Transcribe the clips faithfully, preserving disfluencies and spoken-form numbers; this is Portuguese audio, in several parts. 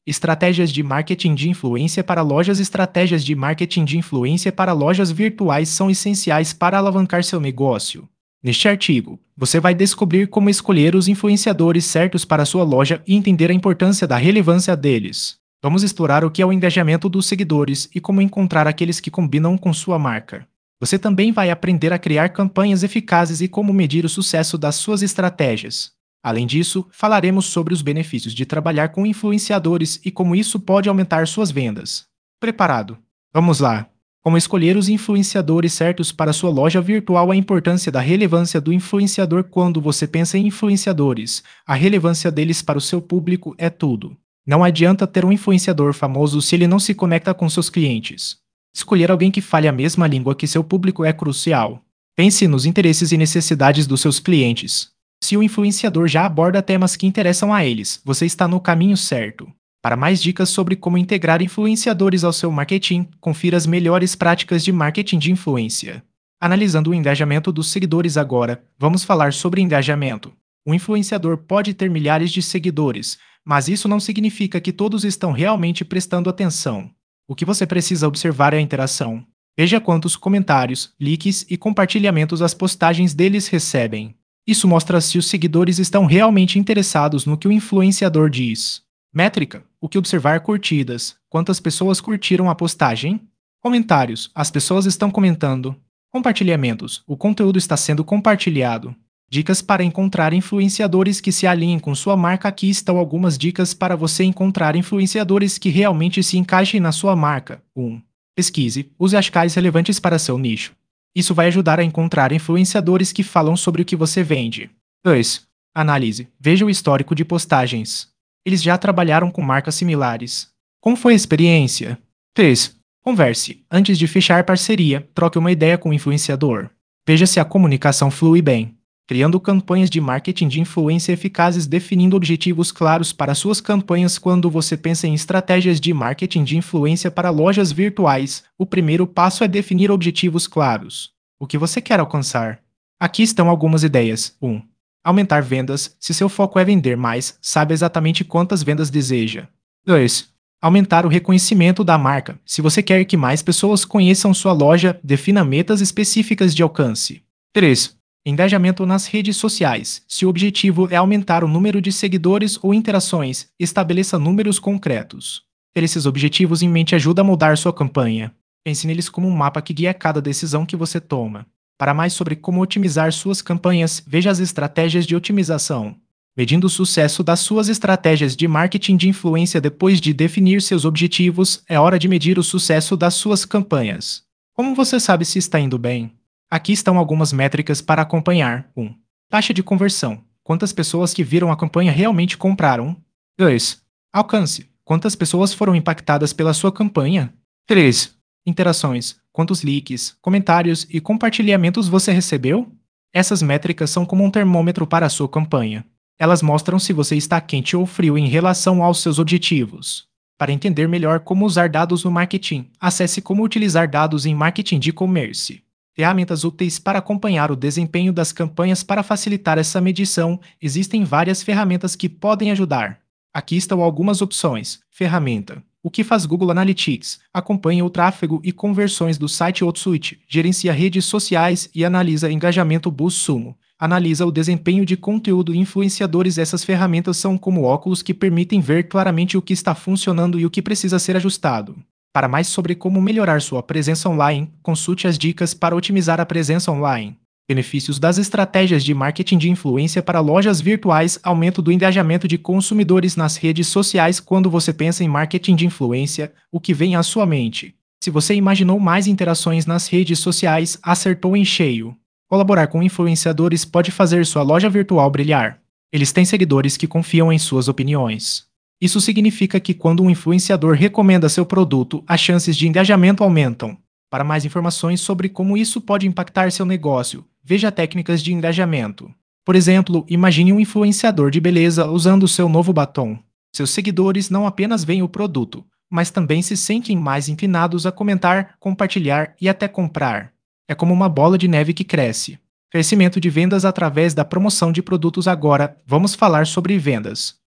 Estratégias de marketing de influência para lojas. Estratégias de marketing de influência para lojas virtuais são essenciais para alavancar seu negócio. Neste artigo, você vai descobrir como escolher os influenciadores certos para sua loja e entender a importância da relevância deles. Vamos explorar o que é o engajamento dos seguidores e como encontrar aqueles que combinam com sua marca. Você também vai aprender a criar campanhas eficazes e como medir o sucesso das suas estratégias. Além disso, falaremos sobre os benefícios de trabalhar com influenciadores e como isso pode aumentar suas vendas. Preparado? Vamos lá! Como escolher os influenciadores certos para sua loja virtual. A importância da relevância do influenciador. Quando você pensa em influenciadores, a relevância deles para o seu público é tudo. Não adianta ter um influenciador famoso se ele não se conecta com seus clientes. Escolher alguém que fale a mesma língua que seu público é crucial. Pense nos interesses e necessidades dos seus clientes. Se o influenciador já aborda temas que interessam a eles, você está no caminho certo. Para mais dicas sobre como integrar influenciadores ao seu marketing, confira as melhores práticas de marketing de influência. Analisando o engajamento dos seguidores agora, vamos falar sobre engajamento. Um influenciador pode ter milhares de seguidores, mas isso não significa que todos estão realmente prestando atenção. O que você precisa observar é a interação. Veja quantos comentários, likes e compartilhamentos as postagens deles recebem. Isso mostra se os seguidores estão realmente interessados no que o influenciador diz. Métrica: o que observar. Curtidas: quantas pessoas curtiram a postagem? Comentários: as pessoas estão comentando. Compartilhamentos: o conteúdo está sendo compartilhado. Dicas para encontrar influenciadores que se alinhem com sua marca. Aqui estão algumas dicas para você encontrar influenciadores que realmente se encaixem na sua marca. um. Pesquise: use hashtags relevantes para seu nicho. Isso vai ajudar a encontrar influenciadores que falam sobre o que você vende. dois. Analise: veja o histórico de postagens. Eles já trabalharam com marcas similares. Como foi a experiência? três. Converse: antes de fechar parceria, troque uma ideia com o influenciador. Veja se a comunicação flui bem. Criando campanhas de marketing de influência eficazes. Definindo objetivos claros para suas campanhas. Quando você pensa em estratégias de marketing de influência para lojas virtuais, o primeiro passo é definir objetivos claros. O que você quer alcançar? Aqui estão algumas ideias. um. Aumentar vendas. Se seu foco é vender mais, saiba exatamente quantas vendas deseja. dois. Aumentar o reconhecimento da marca. Se você quer que mais pessoas conheçam sua loja, defina metas específicas de alcance. três. Engajamento nas redes sociais. Se o objetivo é aumentar o número de seguidores ou interações, estabeleça números concretos. Ter esses objetivos em mente ajuda a moldar sua campanha. Pense neles como um mapa que guia cada decisão que você toma. Para mais sobre como otimizar suas campanhas, veja as estratégias de otimização. Medindo o sucesso das suas estratégias de marketing de influência. Depois de definir seus objetivos, é hora de medir o sucesso das suas campanhas. Como você sabe se está indo bem? Aqui estão algumas métricas para acompanhar. um. Taxa de conversão. Quantas pessoas que viram a campanha realmente compraram? dois. Alcance. Quantas pessoas foram impactadas pela sua campanha? três. Interações. Quantos likes, comentários e compartilhamentos você recebeu? Essas métricas são como um termômetro para a sua campanha. Elas mostram se você está quente ou frio em relação aos seus objetivos. Para entender melhor como usar dados no marketing, acesse Como utilizar dados em marketing de e-commerce. Ferramentas úteis para acompanhar o desempenho das campanhas. Para facilitar essa medição, existem várias ferramentas que podem ajudar. Aqui estão algumas opções. Ferramenta: o que faz Google Analytics? Acompanha o tráfego e conversões do site Outsuite, gerencia redes sociais e analisa engajamento. BuzzSumo analisa o desempenho de conteúdo e influenciadores. Essas ferramentas são como óculos que permitem ver claramente o que está funcionando e o que precisa ser ajustado. Para mais sobre como melhorar sua presença online, consulte as dicas para otimizar a presença online. Benefícios das estratégias de marketing de influência para lojas virtuais. Aumento do engajamento de consumidores nas redes sociais. Quando você pensa em marketing de influência, o que vem à sua mente? Se você imaginou mais interações nas redes sociais, acertou em cheio. Colaborar com influenciadores pode fazer sua loja virtual brilhar. Eles têm seguidores que confiam em suas opiniões. Isso significa que quando um influenciador recomenda seu produto, as chances de engajamento aumentam. Para mais informações sobre como isso pode impactar seu negócio, veja técnicas de engajamento. Por exemplo, imagine um influenciador de beleza usando seu novo batom. Seus seguidores não apenas veem o produto, mas também se sentem mais inclinados a comentar, compartilhar e até comprar. É como uma bola de neve que cresce. Crescimento de vendas através da promoção de produtos. Agora, vamos falar sobre vendas.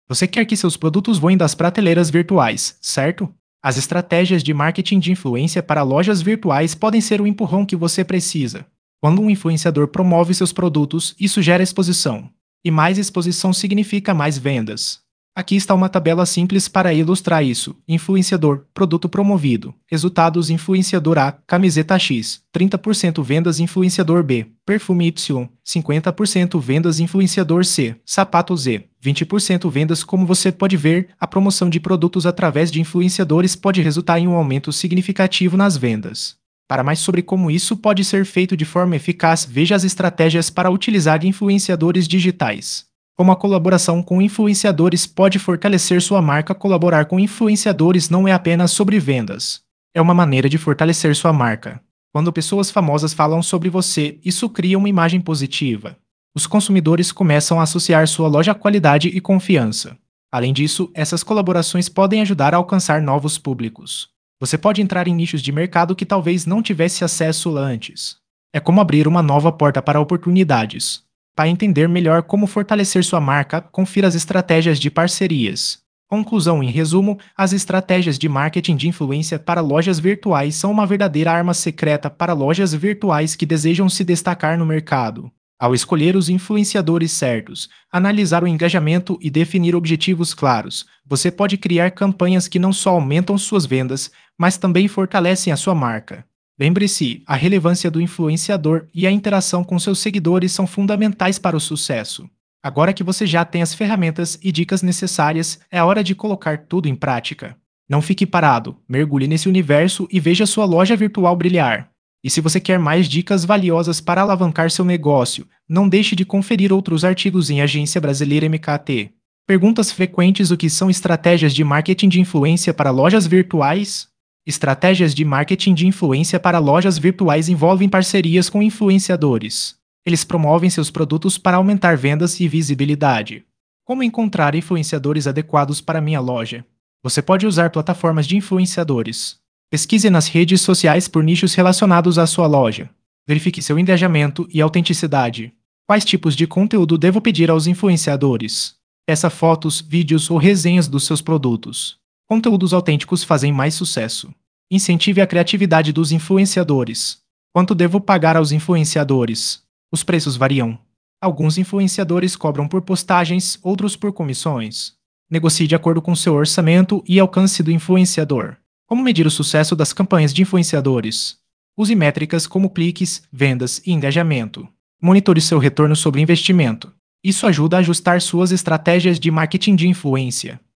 Você quer que seus produtos voem das prateleiras virtuais, certo? As estratégias de marketing de influência para lojas virtuais podem ser o empurrão que você precisa. Quando um influenciador promove seus produtos, isso gera exposição. E mais exposição significa mais vendas. Aqui está uma tabela simples para ilustrar isso. Influenciador, produto promovido. Resultados: influenciador A, camiseta X, trinta por cento vendas. Influenciador B, perfume Y, cinquenta por cento vendas. Influenciador C, sapato Z, vinte por cento vendas. Como você pode ver, a promoção de produtos através de influenciadores pode resultar em um aumento significativo nas vendas. Para mais sobre como isso pode ser feito de forma eficaz, veja as estratégias para utilizar influenciadores digitais. Como a colaboração com influenciadores pode fortalecer sua marca. Colaborar com influenciadores não é apenas sobre vendas. É uma maneira de fortalecer sua marca. Quando pessoas famosas falam sobre você, isso cria uma imagem positiva. Os consumidores começam a associar sua loja à qualidade e confiança. Além disso, essas colaborações podem ajudar a alcançar novos públicos. Você pode entrar em nichos de mercado que talvez não tivesse acesso antes. É como abrir uma nova porta para oportunidades. Para entender melhor como fortalecer sua marca, confira as estratégias de parcerias. Conclusão: em resumo, as estratégias de marketing de influência para lojas virtuais são uma verdadeira arma secreta para lojas virtuais que desejam se destacar no mercado. Ao escolher os influenciadores certos, analisar o engajamento e definir objetivos claros, você pode criar campanhas que não só aumentam suas vendas, mas também fortalecem a sua marca. Lembre-se, a relevância do influenciador e a interação com seus seguidores são fundamentais para o sucesso. Agora que você já tem as ferramentas e dicas necessárias, é a hora de colocar tudo em prática. Não fique parado, mergulhe nesse universo e veja sua loja virtual brilhar. E se você quer mais dicas valiosas para alavancar seu negócio, não deixe de conferir outros artigos em Agência Brasileira M K T. Perguntas frequentes: o que são estratégias de marketing de influência para lojas virtuais? Estratégias de marketing de influência para lojas virtuais envolvem parcerias com influenciadores. Eles promovem seus produtos para aumentar vendas e visibilidade. Como encontrar influenciadores adequados para minha loja? Você pode usar plataformas de influenciadores. Pesquise nas redes sociais por nichos relacionados à sua loja. Verifique seu engajamento e autenticidade. Quais tipos de conteúdo devo pedir aos influenciadores? Peça fotos, vídeos ou resenhas dos seus produtos. Conteúdos autênticos fazem mais sucesso. Incentive a criatividade dos influenciadores. Quanto devo pagar aos influenciadores? Os preços variam. Alguns influenciadores cobram por postagens, outros por comissões. Negocie de acordo com seu orçamento e alcance do influenciador. Como medir o sucesso das campanhas de influenciadores? Use métricas como cliques, vendas e engajamento. Monitore seu retorno sobre investimento. Isso ajuda a ajustar suas estratégias de marketing de influência.